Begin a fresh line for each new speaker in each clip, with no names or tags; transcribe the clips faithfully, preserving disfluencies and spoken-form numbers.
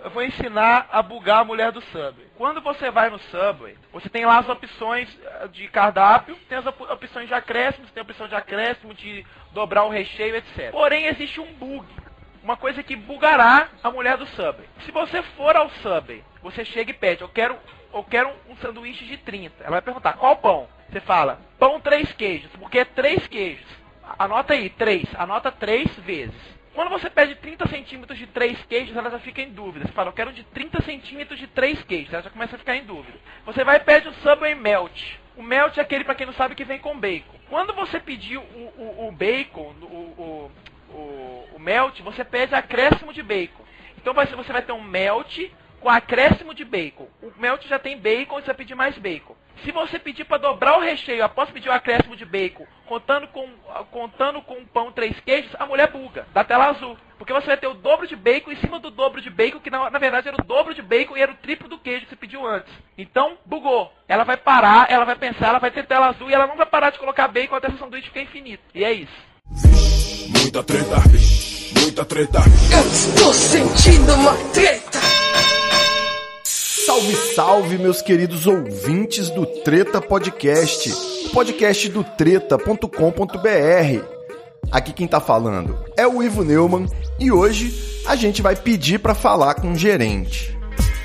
eu vou ensinar a bugar a mulher do Subway. Quando você vai no Subway, você tem lá as opções de cardápio, tem as op- opções de acréscimo, tem a opção de acréscimo, de dobrar o recheio, etcétera. Porém, existe um bug. Uma coisa que bugará a mulher do Subway. Se você for ao Subway, você chega e pede, eu quero, eu quero um sanduíche de trinta. Ela vai perguntar, qual pão? Você fala, pão três queijos, porque é três queijos. Anota aí, três. Anota três vezes. Quando você pede trinta centímetros de três queijos, ela já fica em dúvida. Você fala, eu quero de trinta centímetros de três queijos. Ela já começa a ficar em dúvida. Você vai e pede o Subway Melt. O Melt é aquele, para quem não sabe, que vem com bacon. Quando você pedir o, o, o bacon, o, o, o, o Melt, você pede acréscimo de bacon. Então você vai ter um Melt com acréscimo de bacon. O Melt já tem bacon, você vai pedir mais bacon. Se você pedir para dobrar o recheio após pedir o acréscimo de bacon, contando com, contando com um pão três queijos, a mulher buga, da tela azul. Porque você vai ter o dobro de bacon em cima do dobro de bacon, que na, na verdade era o dobro de bacon e era o triplo do queijo que você pediu antes. Então, bugou. Ela vai parar, ela vai pensar, ela vai ter tela azul e ela não vai parar de colocar bacon até esse sanduíche ficar infinito. E é isso.
Muita treta, muita treta.
Eu estou sentindo uma treta.
Salve, salve, meus queridos ouvintes do Treta Podcast, o podcast do treta ponto com ponto b r. Aqui quem tá falando é o Ivo Neumann e hoje a gente vai pedir para falar com o gerente.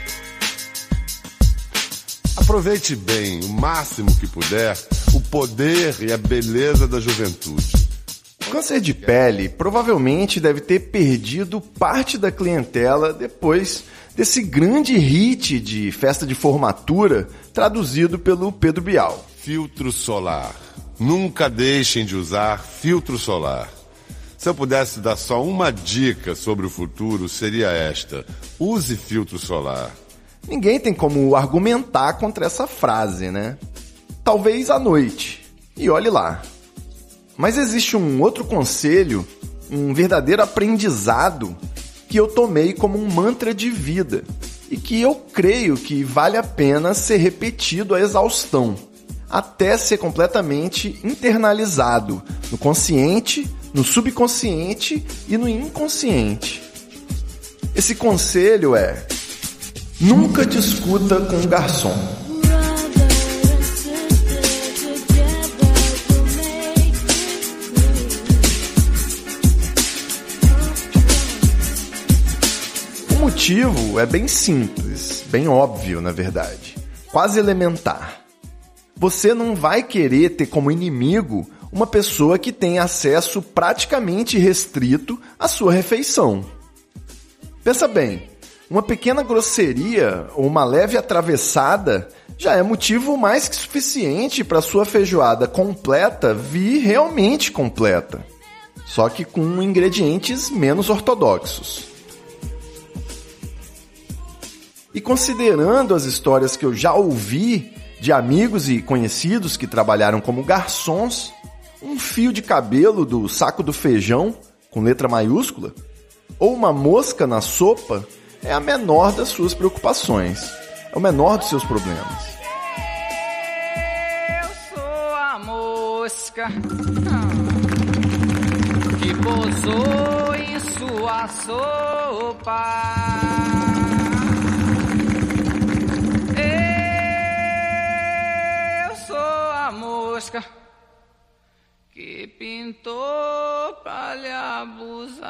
Aproveite bem, o máximo que puder, o poder e a beleza da juventude.
O câncer de pele provavelmente deve ter perdido parte da clientela depois desse grande hit de festa de formatura traduzido pelo Pedro Bial.
Filtro solar. Nunca deixem de usar filtro solar. Se eu pudesse dar só uma dica sobre o futuro, seria esta: use filtro solar.
Ninguém tem como argumentar contra essa frase, né? Talvez à noite. E olhe lá. Mas existe um outro conselho, um verdadeiro aprendizado que eu tomei como um mantra de vida e que eu creio que vale a pena ser repetido à exaustão, até ser completamente internalizado no consciente, no subconsciente e no inconsciente. Esse conselho é: nunca discuta com o garçom. O motivo é bem simples, bem óbvio, na verdade, quase elementar. Você não vai querer ter como inimigo uma pessoa que tem acesso praticamente restrito à sua refeição. Pensa bem, uma pequena grosseria ou uma leve atravessada já é motivo mais que suficiente para sua feijoada completa vir realmente completa, só que com ingredientes menos ortodoxos. E considerando as histórias que eu já ouvi de amigos e conhecidos que trabalharam como garçons, um fio de cabelo do saco do feijão, com letra maiúscula, ou uma mosca na sopa é a menor das suas preocupações, é o menor dos seus problemas.
Eu sou a mosca que pousou em sua sopa. Mosca que pintou pra lhe abusar.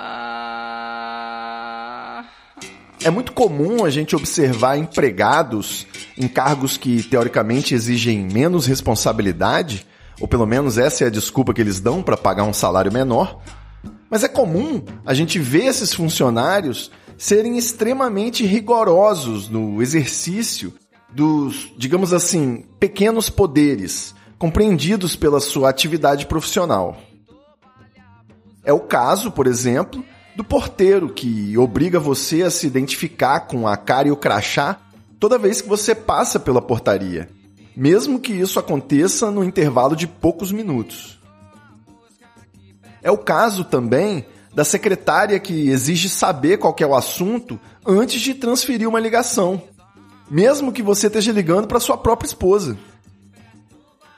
É muito comum a gente observar empregados em cargos que teoricamente exigem menos responsabilidade, ou pelo menos essa é a desculpa que eles dão para pagar um salário menor. Mas é comum a gente ver esses funcionários serem extremamente rigorosos no exercício dos, digamos assim, pequenos poderes compreendidos pela sua atividade profissional. É o caso, por exemplo, do porteiro que obriga você a se identificar com a cara e o crachá toda vez que você passa pela portaria, mesmo que isso aconteça no intervalo de poucos minutos. É o caso também da secretária que exige saber qual que é o assunto antes de transferir uma ligação, mesmo que você esteja ligando para sua própria esposa.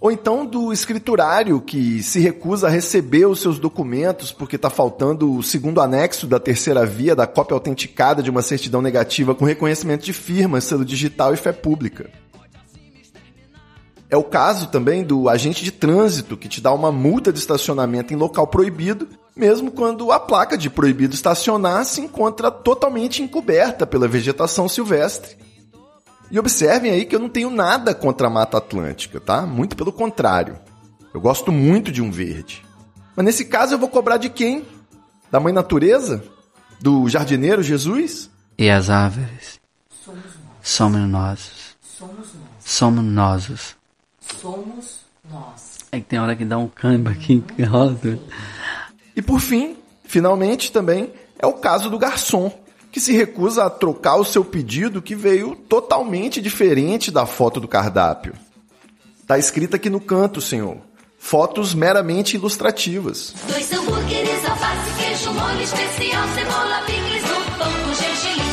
Ou então do escriturário que se recusa a receber os seus documentos porque está faltando o segundo anexo da terceira via da cópia autenticada de uma certidão negativa com reconhecimento de firma, selo digital e fé pública. É o caso também do agente de trânsito que te dá uma multa de estacionamento em local proibido, mesmo quando a placa de proibido estacionar se encontra totalmente encoberta pela vegetação silvestre. E observem aí que eu não tenho nada contra a Mata Atlântica, tá? Muito pelo contrário. Eu gosto muito de um verde. Mas nesse caso eu vou cobrar de quem? Da Mãe Natureza? Do jardineiro Jesus?
E as árvores? Somos nós. Somos nós. Somos nós.
Somos nós.
É que tem hora que dá um câmbio aqui.
E por fim, finalmente também, é o caso do garçom, que se recusa a trocar o seu pedido que veio totalmente diferente da foto do cardápio. Tá escrito aqui no canto, senhor. Fotos meramente ilustrativas.
Dois hambúrgueres, alface, queijo, molho especial, cebola, picles, um pão com gergelim.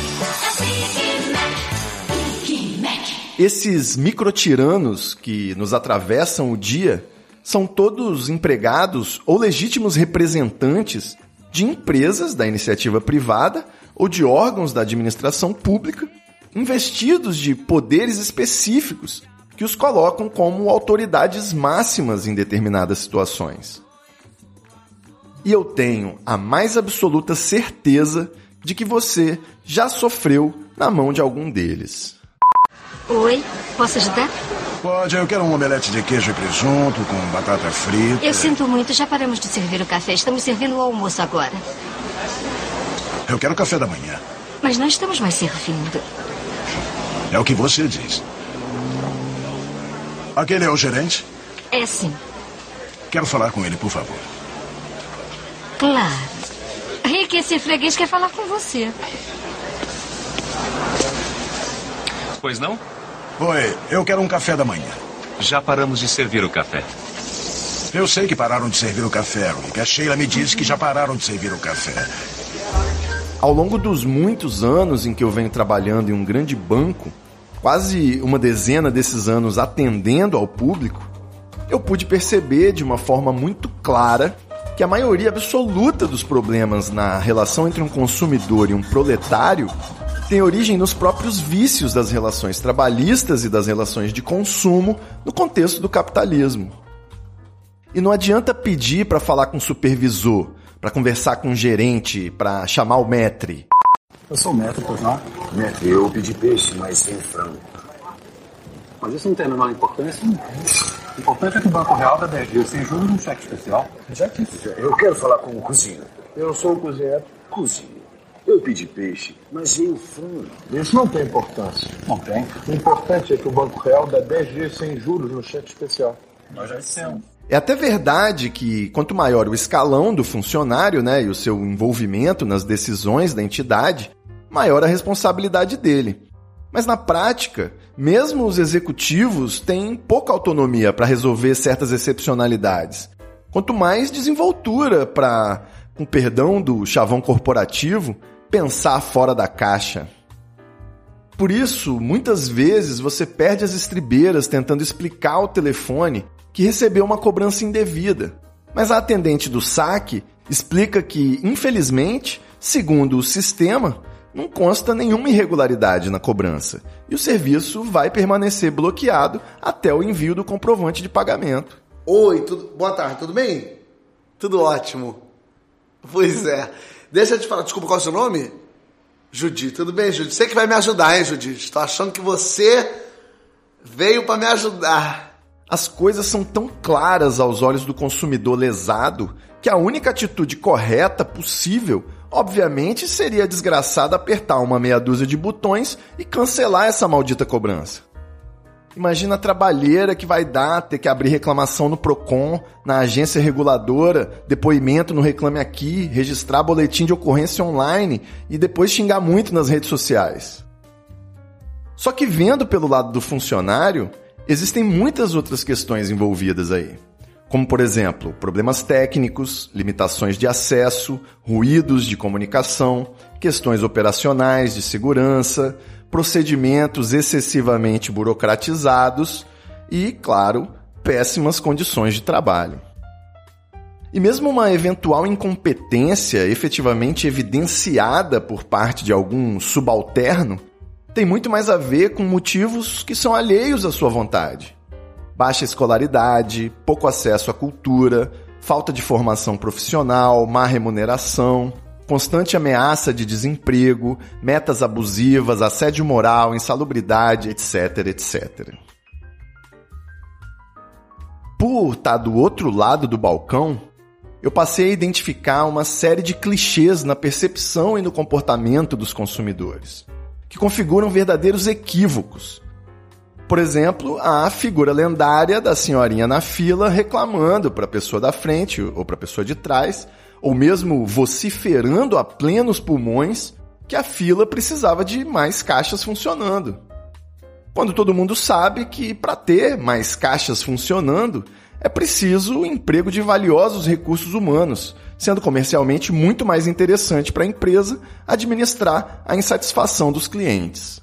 É Big Mac. Big Mac.
Esses microtiranos que nos atravessam o dia são todos empregados ou legítimos representantes de empresas da iniciativa privada ou de órgãos da administração pública, investidos de poderes específicos que os colocam como autoridades máximas em determinadas situações. E eu tenho a mais absoluta certeza de que você já sofreu na mão de algum deles.
Oi, posso ajudar?
Pode, eu quero um omelete de queijo e presunto com batata frita.
Eu sinto muito, já paramos de servir o café, estamos servindo o almoço agora.
Eu quero café da manhã.
Mas não estamos mais servindo.
É o que você diz. Aquele é o gerente?
É sim.
Quero falar com ele, por favor.
Claro. Rick, esse freguês quer falar com você.
Pois não?
Oi, eu quero um café da manhã.
Já paramos de servir o café.
Eu sei que pararam de servir o café, Rick. A Sheila me disse que já pararam de servir o café.
Ao longo dos muitos anos em que eu venho trabalhando em um grande banco, quase uma dezena desses anos atendendo ao público, eu pude perceber de uma forma muito clara que a maioria absoluta dos problemas na relação entre um consumidor e um proletário tem origem nos próprios vícios das relações trabalhistas e das relações de consumo no contexto do capitalismo. E não adianta pedir para falar com o supervisor, para conversar com o gerente, para chamar o maître.
Eu sou o maître, pois não?
Maître, eu pedi peixe, mas sem frango.
Mas isso não tem a menor importância? Não tem. O importante é que o Banco Real dá dez dias sem juros num cheque especial. Já disse.
Eu quero falar com o cozinho. Eu sou o cozinheiro. Cozinho. Eu pedi peixe, mas e o frango?
Isso não tem importância. Não tem. O importante é que o Banco Real dá dez dias sem juros no cheque especial. Nós já dissemos.
É até verdade que quanto maior o escalão do funcionário, né, e o seu envolvimento nas decisões da entidade, maior a responsabilidade dele. Mas na prática, mesmo os executivos têm pouca autonomia para resolver certas excepcionalidades. Quanto mais desenvoltura para, com perdão do chavão corporativo, pensar fora da caixa. Por isso, muitas vezes você perde as estribeiras tentando explicar ao telefone que recebeu uma cobrança indevida. Mas a atendente do saque explica que, infelizmente, segundo o sistema, não consta nenhuma irregularidade na cobrança e o serviço vai permanecer bloqueado até o envio do comprovante de pagamento.
Oi, tudo... boa tarde, tudo bem? Tudo ótimo. Pois é. Deixa eu te falar, desculpa, qual é o seu nome? Judi, tudo bem, Judi? Você que vai me ajudar, hein, Judi? Estou achando que você veio para me ajudar.
As coisas são tão claras aos olhos do consumidor lesado que a única atitude correta possível, obviamente, seria desgraçado apertar uma meia dúzia de botões e cancelar essa maldita cobrança. Imagina a trabalheira que vai dar ter que abrir reclamação no Procon, na agência reguladora, depoimento no Reclame Aqui, registrar boletim de ocorrência online e depois xingar muito nas redes sociais. Só que vendo pelo lado do funcionário, existem muitas outras questões envolvidas aí. Como, por exemplo, problemas técnicos, limitações de acesso, ruídos de comunicação, questões operacionais de segurança, procedimentos excessivamente burocratizados e, claro, péssimas condições de trabalho. E mesmo uma eventual incompetência efetivamente evidenciada por parte de algum subalterno tem muito mais a ver com motivos que são alheios à sua vontade. Baixa escolaridade, pouco acesso à cultura, falta de formação profissional, má remuneração, constante ameaça de desemprego, metas abusivas, assédio moral, insalubridade, etc, etcétera. Por estar do outro lado do balcão, eu passei a identificar uma série de clichês na percepção e no comportamento dos consumidores, que configuram verdadeiros equívocos. Por exemplo, a figura lendária da senhorinha na fila reclamando para a pessoa da frente ou para a pessoa de trás, ou mesmo vociferando a plenos pulmões que a fila precisava de mais caixas funcionando. Quando todo mundo sabe que para ter mais caixas funcionando é preciso o emprego de valiosos recursos humanos, sendo comercialmente muito mais interessante para a empresa administrar a insatisfação dos clientes.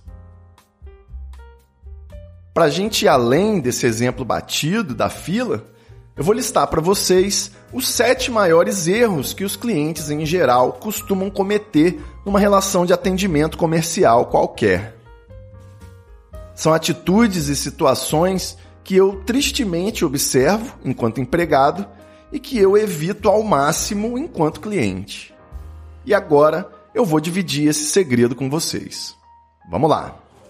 Para a gente ir além desse exemplo batido da fila, eu vou listar para vocês os sete maiores erros que os clientes em geral costumam cometer numa relação de atendimento comercial qualquer. São atitudes e situações que eu tristemente observo enquanto empregado e que eu evito ao máximo enquanto cliente. E agora eu vou dividir esse segredo com vocês. Vamos lá.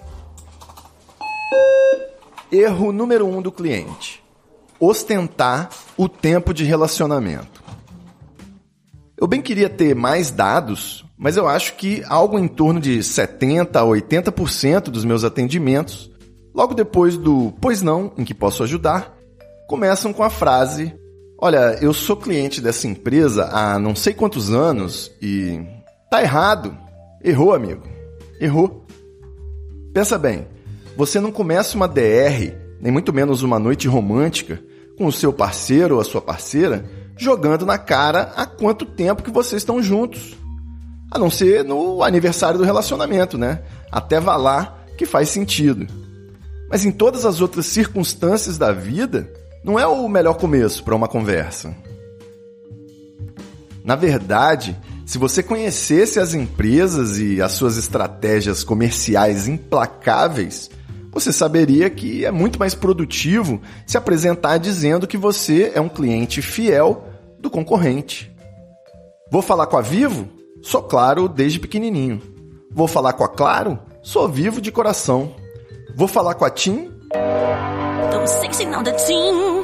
Erro número um do cliente: ostentar o tempo de relacionamento. Eu bem queria ter mais dados, mas eu acho que algo em torno de setenta a oitenta por cento dos meus atendimentos, logo depois do "pois não, em que posso ajudar?", começam com a frase: "Olha, eu sou cliente dessa empresa há não sei quantos anos e tá errado. Errou, amigo. Errou." Pensa bem, você não começa uma D R, nem muito menos uma noite romântica, com o seu parceiro ou a sua parceira, jogando na cara há quanto tempo que vocês estão juntos. A não ser no aniversário do relacionamento, né? Até vá lá que faz sentido. Mas em todas as outras circunstâncias da vida, não é o melhor começo para uma conversa. Na verdade, se você conhecesse as empresas e as suas estratégias comerciais implacáveis, você saberia que é muito mais produtivo se apresentar dizendo que você é um cliente fiel do concorrente. Vou falar com a Vivo? Sou Claro desde pequenininho. Vou falar com a Claro? Sou Vivo de coração. Vou falar com a TIM?
Tão sexy não da TIM.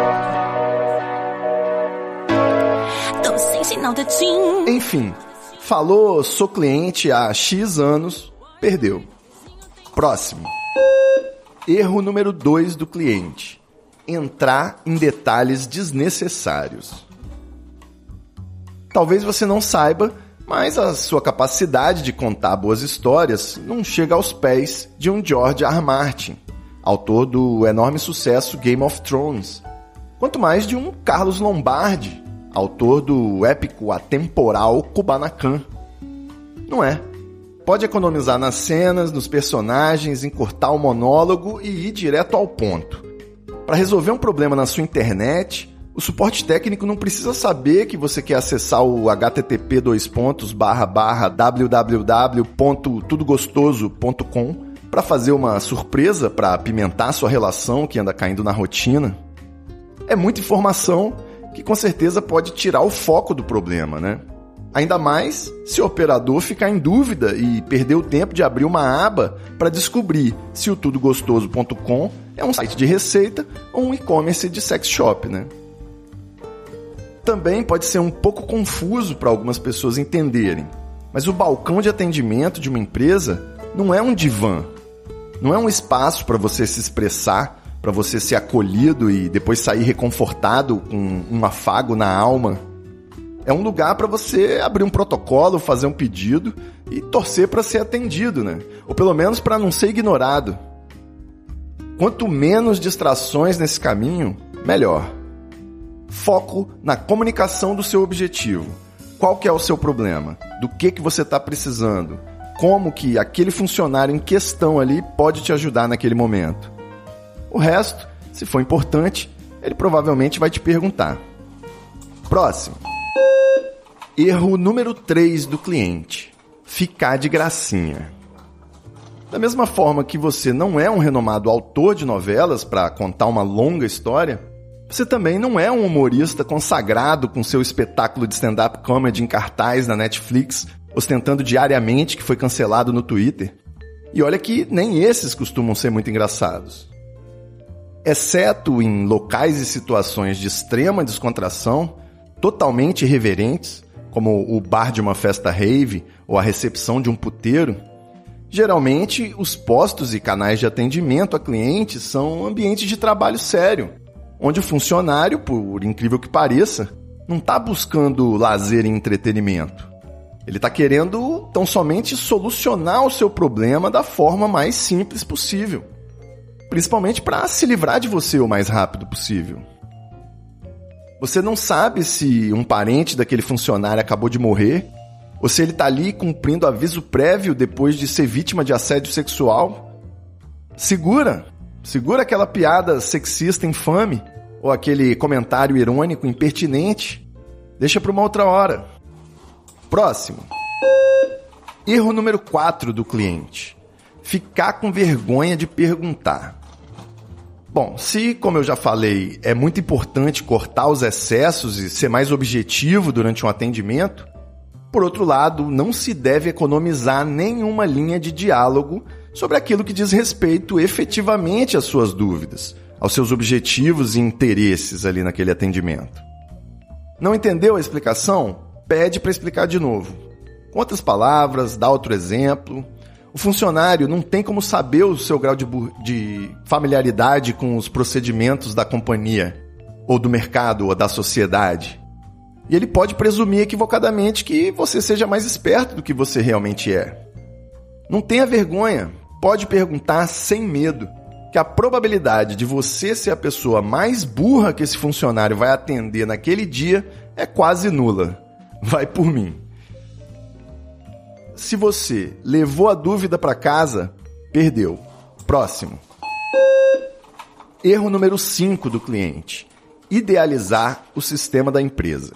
Tão sexy não da TIM.
Enfim, falou sou cliente há X anos, perdeu. Próximo. Erro número dois do cliente: entrar em detalhes desnecessários. Talvez você não saiba, mas a sua capacidade de contar boas histórias não chega aos pés de um George R. R. Martin, autor do enorme sucesso Game of Thrones, quanto mais de um Carlos Lombardi, autor do épico atemporal Kubanacan. Não é? Pode economizar nas cenas, nos personagens, encurtar o monólogo e ir direto ao ponto. Para resolver um problema na sua internet, o suporte técnico não precisa saber que você quer acessar o h t t p dois pontos barra barra w w w ponto tudo gostoso ponto com para fazer uma surpresa para apimentar sua relação que anda caindo na rotina. É muita informação que com certeza pode tirar o foco do problema, né? Ainda mais se o operador ficar em dúvida e perder o tempo de abrir uma aba para descobrir se o tudo gostoso ponto com é um site de receita ou um e-commerce de sex shop, né? Também pode ser um pouco confuso para algumas pessoas entenderem, mas o balcão de atendimento de uma empresa não é um divã, não é um espaço para você se expressar, para você ser acolhido e depois sair reconfortado com um afago na alma. É um lugar para você abrir um protocolo, fazer um pedido e torcer para ser atendido, né? Ou pelo menos para não ser ignorado. Quanto menos distrações nesse caminho, melhor. Foco na comunicação do seu objetivo. Qual que é o seu problema? Do que, que você está precisando? Como que aquele funcionário em questão ali pode te ajudar naquele momento? O resto, Se for importante, ele provavelmente vai te perguntar. Próximo. Erro número três do cliente. Ficar de gracinha. Da mesma forma que você não é um renomado autor de novelas para contar uma longa história, você também não é um humorista consagrado com seu espetáculo de stand-up comedy em cartaz na Netflix, ostentando diariamente que foi cancelado no Twitter. E olha que nem esses costumam ser muito engraçados. Exceto em locais e situações de extrema descontração, totalmente irreverentes, como o bar de uma festa rave ou a recepção de um puteiro, geralmente os postos e canais de atendimento a clientes são ambientes de trabalho sério, onde o funcionário, por incrível que pareça, não está buscando lazer e entretenimento. Ele está querendo tão somente solucionar o seu problema da forma mais simples possível, principalmente para se livrar de você o mais rápido possível. Você não sabe se um parente daquele funcionário acabou de morrer, ou se ele está ali cumprindo aviso prévio depois de ser vítima de assédio sexual. Segura! Segura aquela piada sexista infame, ou aquele comentário irônico impertinente. Deixa para uma outra hora. Próximo. Erro número quatro do cliente. Ficar com vergonha de perguntar. Bom, se, como eu já falei, é muito importante cortar os excessos e ser mais objetivo durante um atendimento, por outro lado, não se deve economizar nenhuma linha de diálogo sobre aquilo que diz respeito efetivamente às suas dúvidas, aos seus objetivos e interesses ali naquele atendimento. Não entendeu a explicação? Pede para explicar de novo. Com outras palavras, dá outro exemplo. O funcionário não tem como saber o seu grau de, de familiaridade com os procedimentos da companhia, ou do mercado, ou da sociedade. E ele pode presumir equivocadamente que você seja mais esperto do que você realmente é. Não tenha vergonha, pode perguntar sem medo, que a probabilidade de você ser a pessoa mais burra que esse funcionário vai atender naquele dia é quase nula. Vai por mim. Se você levou a dúvida para casa, perdeu. Próximo. Erro número cinco do cliente. Idealizar o sistema da empresa.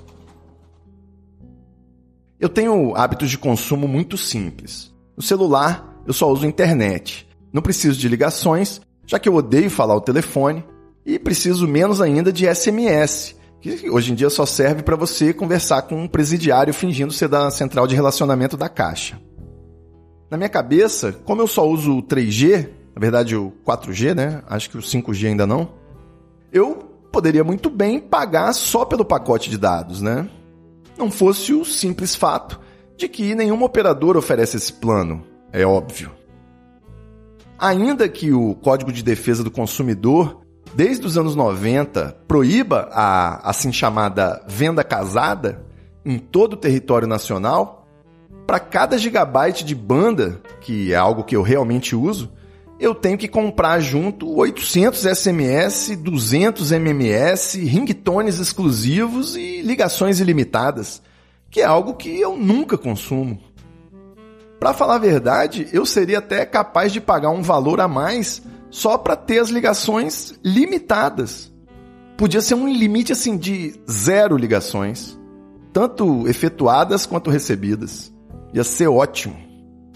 Eu tenho hábitos de consumo muito simples. No celular, eu só uso internet. Não preciso de ligações, já que eu odeio falar ao telefone, e preciso menos ainda de S M S, que hoje em dia só serve para você conversar com um presidiário fingindo ser da central de relacionamento da Caixa. Na minha cabeça, como eu só uso o três G, na verdade o quatro G, né? Acho que o cinco G ainda não, eu poderia muito bem pagar só pelo pacote de dados, né? Não fosse o simples fato de que nenhuma operadora oferece esse plano, é óbvio. Ainda que o Código de Defesa do Consumidor, desde os anos noventa, proíba a assim chamada venda casada em todo o território nacional, para cada gigabyte de banda, que é algo que eu realmente uso, eu tenho que comprar junto oitocentos S M S, duzentos M M S, ringtones exclusivos e ligações ilimitadas, que é algo que eu nunca consumo. Para falar a verdade, eu seria até capaz de pagar um valor a mais só para ter as ligações limitadas. Podia ser um limite assim de zero ligações, tanto efetuadas quanto recebidas. Ia ser ótimo.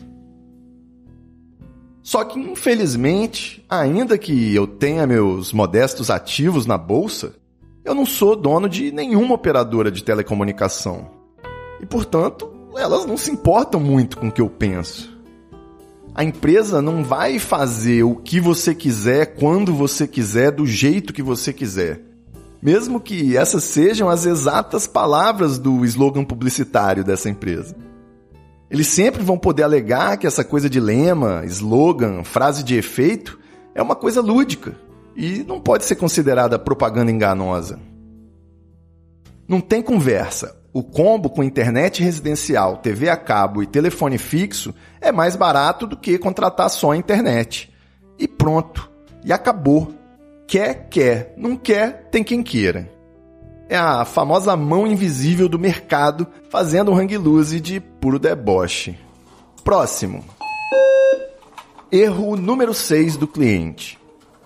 Só que, infelizmente, ainda que eu tenha meus modestos ativos na bolsa, eu não sou dono de nenhuma operadora de telecomunicação. E, portanto, elas não se importam muito com o que eu penso. A empresa não vai fazer o que você quiser, quando você quiser, do jeito que você quiser. Mesmo que essas sejam as exatas palavras do slogan publicitário dessa empresa. Eles sempre vão poder alegar que essa coisa de lema, slogan, frase de efeito é uma coisa lúdica e não pode ser considerada propaganda enganosa. Não tem conversa. O combo com internet residencial, T V a cabo e telefone fixo é mais barato do que contratar só a internet. E pronto. E acabou. Quer, quer. Não quer, tem quem queira. É a famosa mão invisível do mercado fazendo um hang loose de puro deboche. Próximo. Erro número seis do cliente.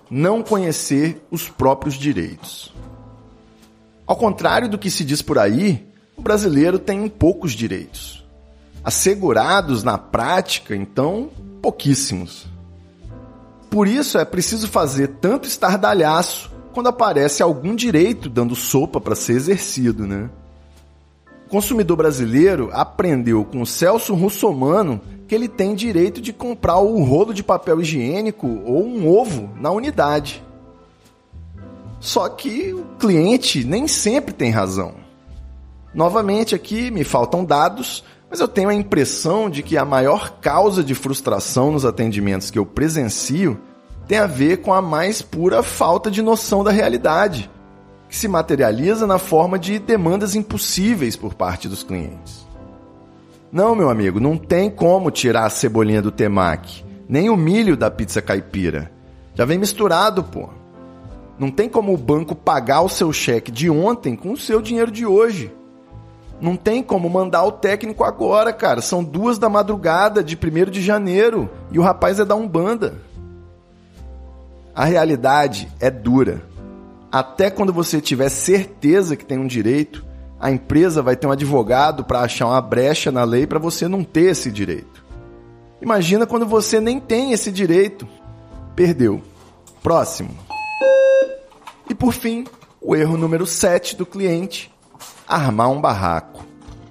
não conhecer os próprios direitos. Ao contrário do que se diz por aí, o brasileiro tem poucos direitos. Assegurados na prática, então, pouquíssimos. Por isso é preciso fazer tanto estardalhaço quando aparece algum direito dando sopa para ser exercido, né? O consumidor brasileiro aprendeu com o Celso Russomano que ele tem direito de comprar o rolo de papel higiênico ou um ovo na unidade. Só que o cliente nem sempre tem razão. Novamente aqui me faltam dados, mas eu tenho a impressão de que a maior causa de frustração nos atendimentos que eu presencio tem a ver com a mais pura falta de noção da realidade, que se materializa na forma de demandas impossíveis por parte dos clientes. Não, meu amigo, não tem como tirar a cebolinha do temaki, nem o milho da pizza caipira. Já vem misturado, pô. Não tem como o banco pagar o seu cheque de ontem com o seu dinheiro de hoje. Não tem como mandar o técnico agora, cara. São duas da madrugada de primeiro de janeiro e o rapaz é da Umbanda. A realidade é dura. Até quando você tiver certeza que tem um direito, a empresa vai ter um advogado para achar uma brecha na lei para você não ter esse direito. Imagina quando você nem tem esse direito. Perdeu. Próximo. E por fim, o erro número sete do cliente: armar um barraco.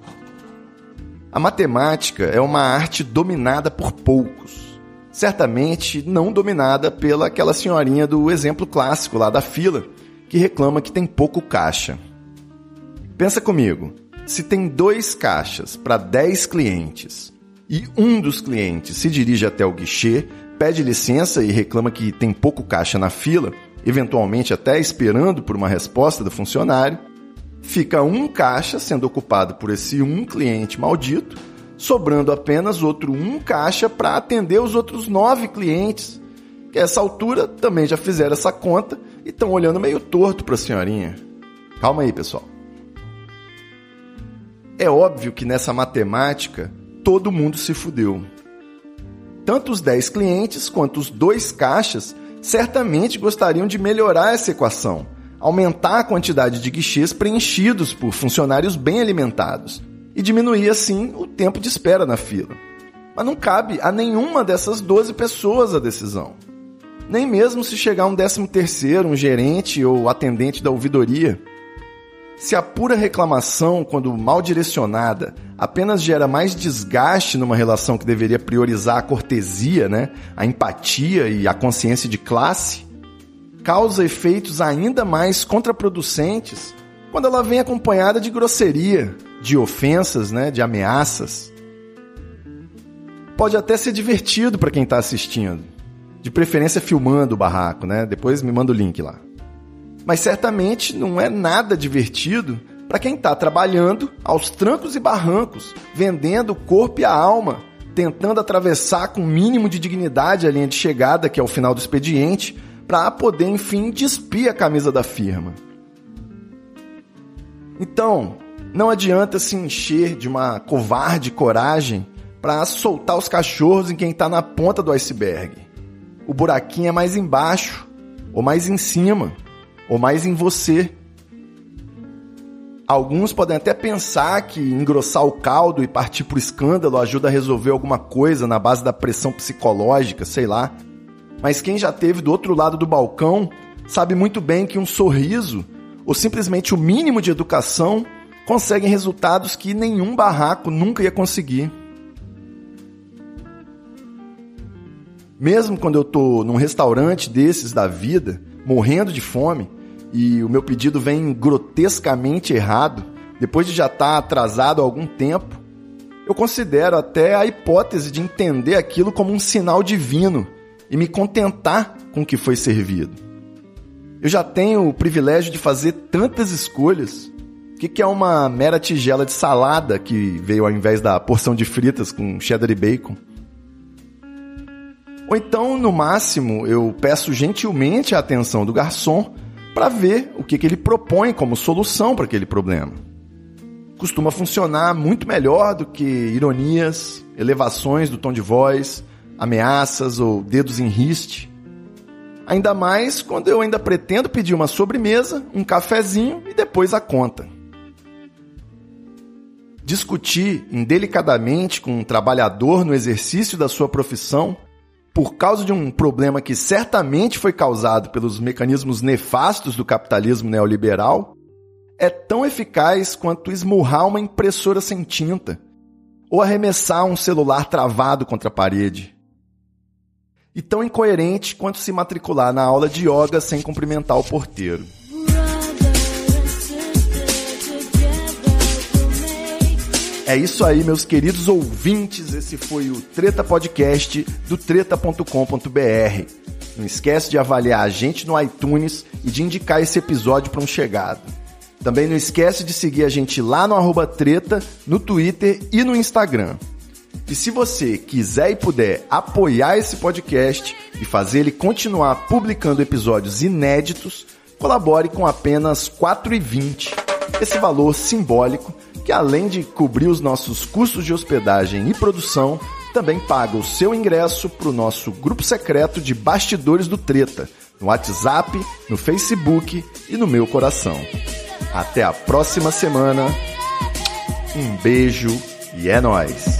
A matemática é uma arte dominada por poucos. Certamente não dominada pela aquela senhorinha do exemplo clássico lá da fila, que reclama que tem pouco caixa. Pensa comigo, se tem dois caixas para dez clientes e um dos clientes se dirige até o guichê, pede licença e reclama que tem pouco caixa na fila, eventualmente até esperando por uma resposta do funcionário, fica um caixa sendo ocupado por esse um cliente maldito, sobrando apenas outro um caixa para atender os outros nove clientes, que a essa altura também já fizeram essa conta e estão olhando meio torto para a senhorinha. Calma aí, pessoal. É óbvio que nessa matemática todo mundo se fudeu. Tanto os dez clientes quanto os dois caixas certamente gostariam de melhorar essa equação, aumentar a quantidade de guichês preenchidos por funcionários bem alimentados e diminuir, assim, o tempo de espera na fila. Mas não cabe a nenhuma dessas doze pessoas a decisão. Nem mesmo se chegar um décimo terceiro, um gerente ou atendente da ouvidoria. Se a pura reclamação, quando mal direcionada, apenas gera mais desgaste numa relação que deveria priorizar a cortesia, né, a empatia e a consciência de classe, causa efeitos ainda mais contraproducentes quando ela vem acompanhada de grosseria, de ofensas, né, de ameaças. Pode até ser divertido para quem está assistindo, de preferência filmando o barraco, né? Depois me manda o link lá. Mas certamente não é nada divertido para quem está trabalhando aos trancos e barrancos, vendendo o corpo e a alma, tentando atravessar com o mínimo de dignidade a linha de chegada, que é o final do expediente, para poder, enfim, despir a camisa da firma. Então, não adianta se encher de uma covarde coragem para soltar os cachorros em quem está na ponta do iceberg. O buraquinho é mais embaixo, ou mais em cima, ou mais em você. Alguns podem até pensar que engrossar o caldo e partir para o escândalo ajuda a resolver alguma coisa na base da pressão psicológica, sei lá. Mas quem já esteve do outro lado do balcão sabe muito bem que um sorriso, ou simplesmente o mínimo de educação, conseguem resultados que nenhum barraco nunca ia conseguir. Mesmo quando eu tô num restaurante desses da vida, morrendo de fome, e o meu pedido vem grotescamente errado, depois de já estar atrasado há algum tempo, eu considero até a hipótese de entender aquilo como um sinal divino e me contentar com o que foi servido. Eu já tenho o privilégio de fazer tantas escolhas. O que, que é uma mera tigela de salada que veio ao invés da porção de fritas com cheddar e bacon? Ou então, no máximo, eu peço gentilmente a atenção do garçom para ver o que, que ele propõe como solução para aquele problema. Costuma funcionar muito melhor do que ironias, elevações do tom de voz, ameaças ou dedos em riste. Ainda mais quando eu ainda pretendo pedir uma sobremesa, um cafezinho e depois a conta. Discutir indelicadamente com um trabalhador no exercício da sua profissão por causa de um problema que certamente foi causado pelos mecanismos nefastos do capitalismo neoliberal é tão eficaz quanto esmurrar uma impressora sem tinta ou arremessar um celular travado contra a parede. E tão incoerente quanto se matricular na aula de yoga sem cumprimentar o porteiro. É isso aí, meus queridos ouvintes. Esse foi o Treta Podcast do treta ponto com ponto b r. Não esquece de avaliar a gente no iTunes e de indicar esse episódio para um chegado. Também não esquece de seguir a gente lá no arroba treta, no Twitter e no Instagram. E se você quiser e puder apoiar esse podcast e fazer ele continuar publicando episódios inéditos, colabore com apenas quatro reais e vinte centavos. Esse valor simbólico que, além de cobrir os nossos custos de hospedagem e produção, também paga o seu ingresso para o nosso grupo secreto de bastidores do Treta, no WhatsApp, no Facebook e no meu coração. Até a próxima semana. Um beijo e é nóis!